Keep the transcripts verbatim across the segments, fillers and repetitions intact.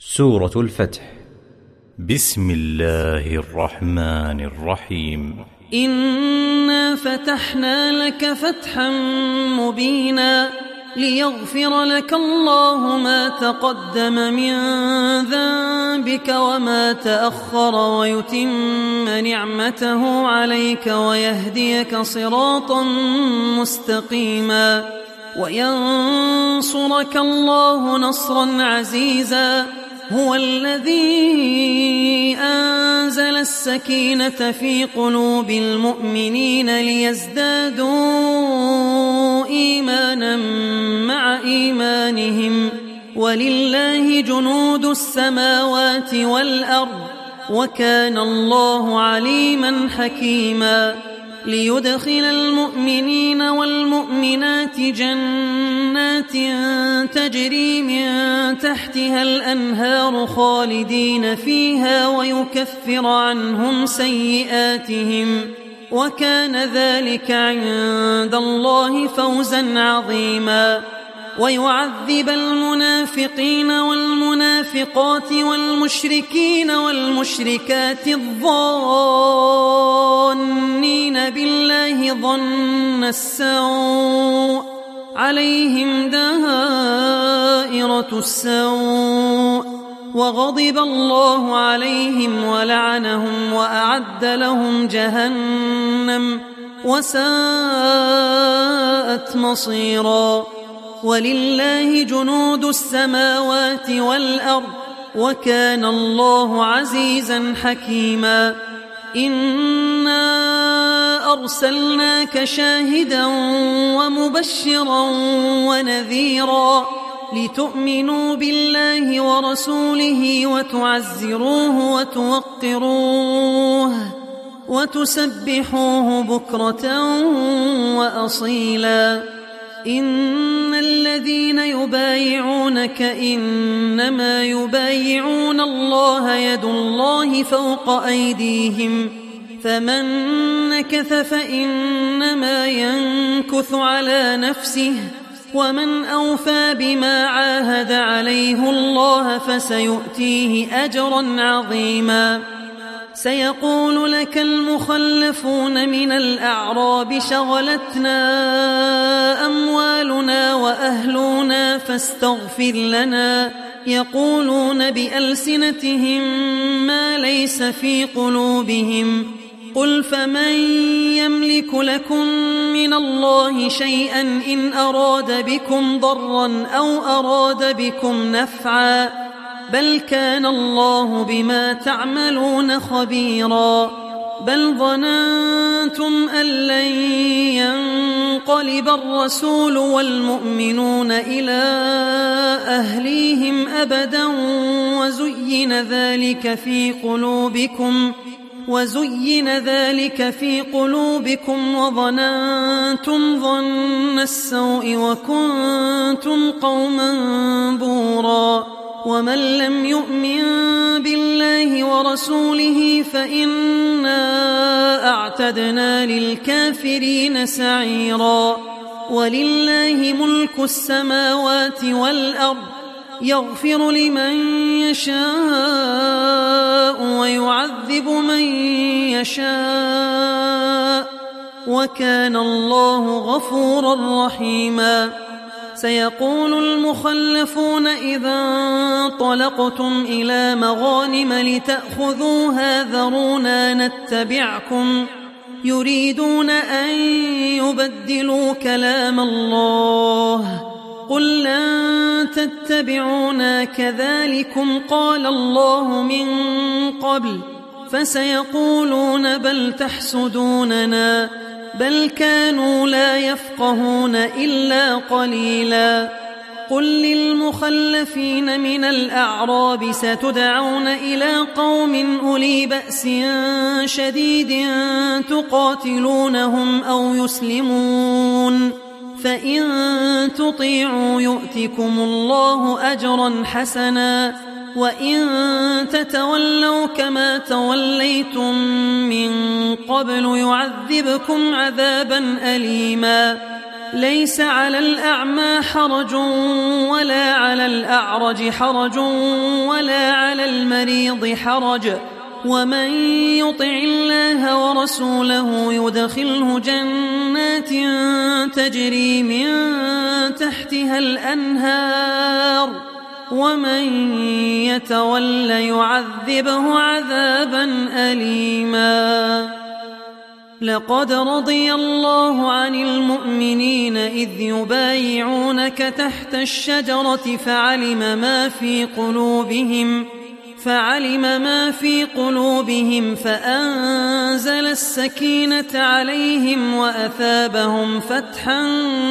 سورة الفتح. بسم الله الرحمن الرحيم. إنا فتحنا لك فتحا مبينا ليغفر لك الله ما تقدم من ذنبك وما تأخر ويتم نعمته عليك ويهديك صراطا مستقيما وينصرك الله نصرا عزيزا. هو الذي أنزل السكينة في قلوب المؤمنين ليزدادوا إيمانا مع إيمانهم ولله جنود السماوات والأرض وكان الله عليما حكيما. ليدخل المؤمنين والمؤمنات جنات تجري من تحتها الأنهار خالدين فيها ويكفر عنهم سيئاتهم وكان ذلك عند الله فوزا عظيما. ويعذب المنافقين والمنافقات والمشركين والمشركات الظانين بالله ظن السوء عليهم دائرة السوء وغضب الله عليهم ولعنهم وأعد لهم جهنم وساءت مصيرا. ولله جنود السماوات والأرض وكان الله عزيزا حكيما. إنا أرسلناك شاهدا ومبشرا ونذيرا لتؤمنوا بالله ورسوله وتعزروه وتوقروه وتسبحوه بكرة وأصيلا. إن الذين يبايعونك إنما يبايعون الله يد الله فوق أيديهم فمن نكث فإنما ينكث على نفسه ومن أوفى بما عاهد عليه الله فسيؤتيه أجرا عظيما. سيقول لك المخلفون من الأعراب شغلتنا أموالنا وأهلنا فاستغفر لنا يقولون بألسنتهم ما ليس في قلوبهم قل فمن يملك لكم من الله شيئا إن أراد بكم ضرا أو أراد بكم نفعا بل كان الله بما تعملون خبيرا. بل ظننتم أن لن ينقلب الرسول والمؤمنون إلى أهليهم أبدا وزين ذلك في قلوبكم وزين ذلك في قلوبكم وظننتم ظن السوء وكنتم قوما بورا. ومن لم يؤمن بالله ورسوله فإنا أعتدنا للكافرين سعيرا. ولله ملك السماوات والأرض يغفر لمن يشاء ويعذب من يشاء وكان الله غفورا رحيما. سيقول المخلفون إذا انطلقتم إلى مغانم لتأخذوها ذرونا نتبعكم يريدون أن يبدلوا كلام الله قل لن تتبعونا كذلكم قال الله من قبل فسيقولون بل تحسدوننا بل كانوا لا يفقهون إلا قليلا. قل للمخلفين من الأعراب ستدعون إلى قوم أولي بأس شديد تقاتلونهم أو يسلمون فإن تطيعوا يؤتكم الله أجرا حسنا وإن تتولوا كما توليتم من قبل يعذبكم عذابا أليما. ليس على الأعمى حرج ولا على الأعرج حرج ولا على المريض حرج، ومن يطع الله ورسوله يدخله جنات تجري من تحتها الأنهار، ومن يتول يعذبه عذابا أليما. لقد رضي الله عن المؤمنين إذ يبايعونك تحت الشجرة فعلم ما في قلوبهم فعلم ما في قلوبهم فأنزل السكينة عليهم وأثابهم فتحا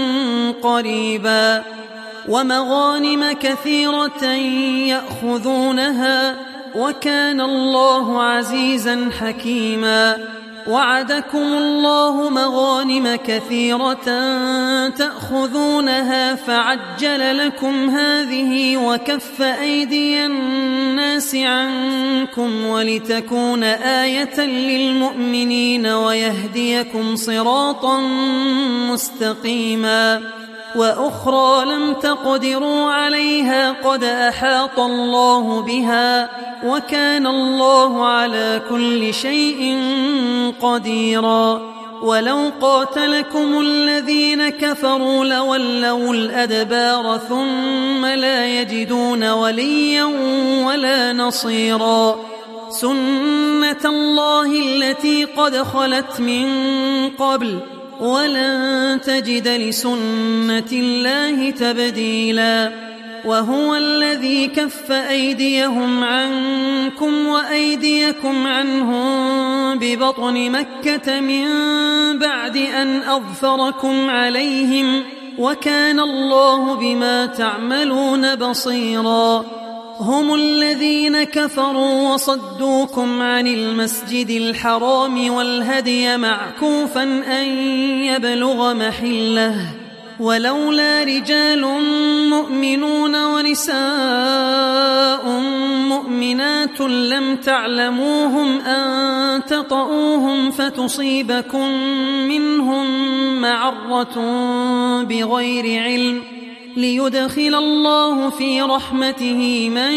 قريبا ومغانم كثيرة يأخذونها، وكان الله عزيزا حكيما. وعدكم الله مغانم كثيرة تأخذونها فعجل لكم هذه وكف أيدي الناس عنكم ولتكون آية للمؤمنين ويهديكم صراطا مستقيما. وأخرى لم تقدروا عليها قد أحاط الله بها، وكان الله على كل شيء قديرا. ولو قاتلكم الذين كفروا لولوا الأدبار ثم لا يجدون وليا ولا نصيرا. سنة الله التي قد خلت من قبل ولن تجد لسنة الله تبديلا. وهو الذي كف أيديهم عنكم وأيديكم عنهم ببطن مكة من بعد أن أظفركم عليهم، وكان الله بما تعملون بصيرا. هم الذين كفروا وصدوكم عن المسجد الحرام والهدي معكوفا أن يبلغ محله، ولولا رجال مؤمنون ونساء مؤمنات لم تعلموهم أن تطؤوهم فتصيبكم منهم معرة بغير علم ليدخل الله في رحمته من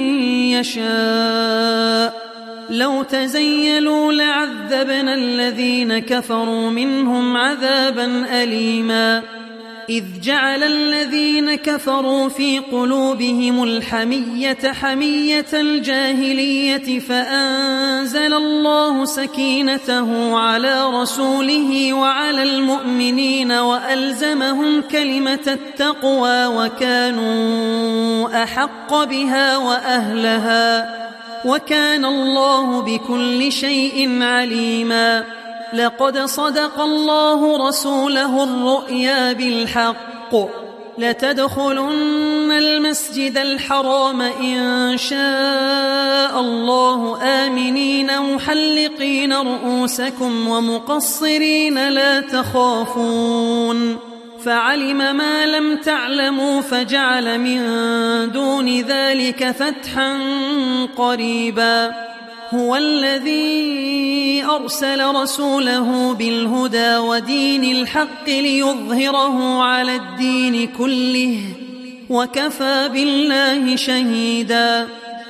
يشاء. لو تزيلوا لعذبنا الذين كفروا منهم عذابا أليما. إذ جعل الذين كفروا في قلوبهم الحمية حمية الجاهلية فأنزل الله سكينته على رسوله وعلى المؤمنين وألزمهم كلمة التقوى وكانوا أحق بها وأهلها، وكان الله بكل شيء عليما. لقد صدق الله رسوله الرؤيا بالحق لتدخلن المسجد الحرام إن شاء الله آمنين محلقين رؤوسكم ومقصرين لا تخافون، فعلم ما لم تعلموا فجعل من دون ذلك فتحا قريبا. هو الذي أرسل رسوله بالهدى ودين الحق ليظهره على الدين كله وكفى بالله شهيدا.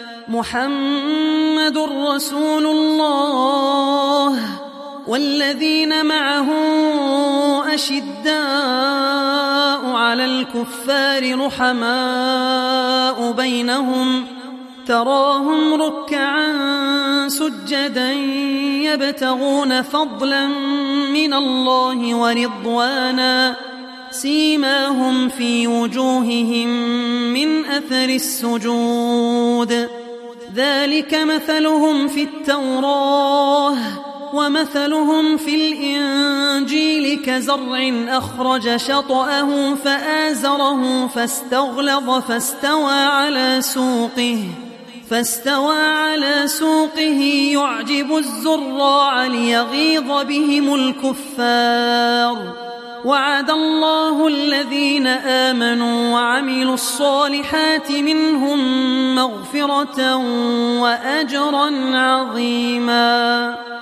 محمد رسول الله والذين معه أشداء على الكفار رحماء بينهم، تراهم ركعا سجدا يبتغون فضلا من الله ورضوانا، سيماهم في وجوههم من أثر السجود، ذلك مثلهم في التوراة ومثلهم في الإنجيل كزرع أخرج شطأه فآزره فاستغلظ فاستوى على سوقه فاستوى على سوقه يعجب الزراع ليغيظ بهم الكفار. وعد الله الذين آمنوا وعملوا الصالحات منهم مغفرة وأجرا عظيما.